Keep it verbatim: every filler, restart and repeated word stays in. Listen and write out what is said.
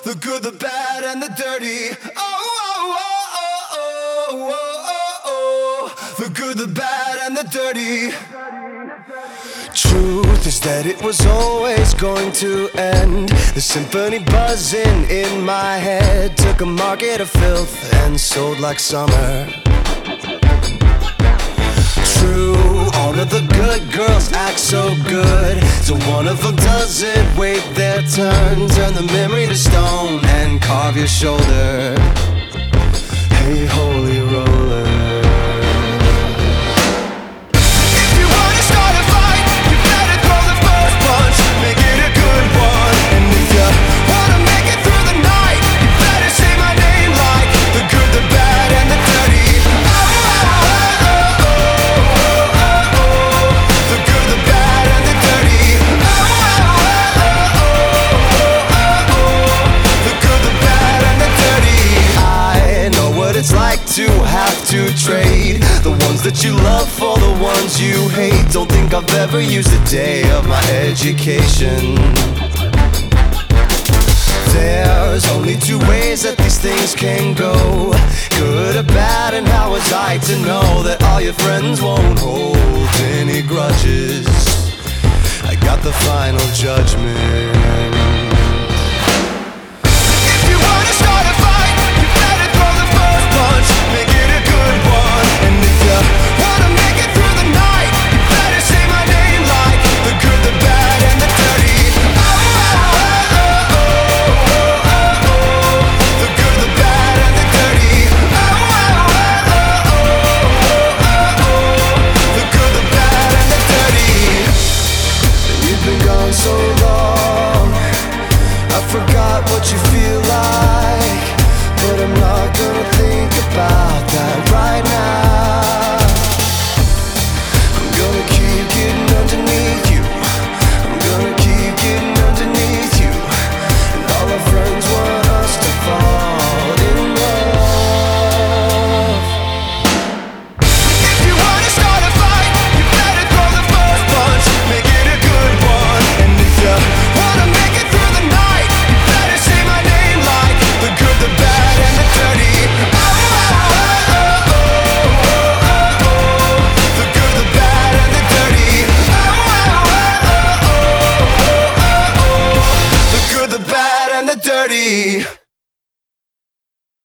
the good, the bad, and the dirty. Oh, oh, oh, oh, oh, oh, oh, the good, the bad, and the dirty. Truth is that it was always going to end. The symphony buzzing in my head took a market of filth and sold like summer. True, all of the good girls act so good, so one of them doesn't wait their turn. Turn the memory to stone and carve your shoulder. Hey, holy roller. To have to trade the ones that you love for the ones you hate. Don't think I've ever used a day of my education. There's only two ways that these things can go, good or bad, and how was I to know that all your friends won't hold any grudges? I got the final judgment. So long, I forgot what you feel like, but I'm not gonna think about that right now.